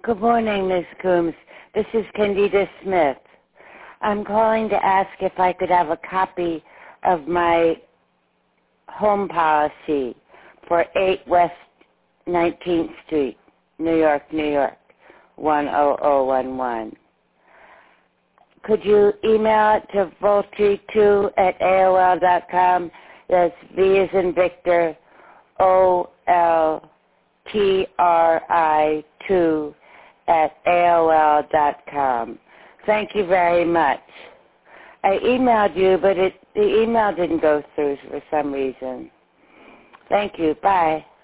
Good morning, Ms. Coombs. This is Candida Smith. I'm calling to ask if I could have a copy of my home policy for 8 West 19th Street, New York, 10011. Could you email it to voltri2@aol.com? That's V as in Victor, OLTRI2@AOL.com. Thank you very much. I emailed you, but the email didn't go through for some reason. Thank you. Bye.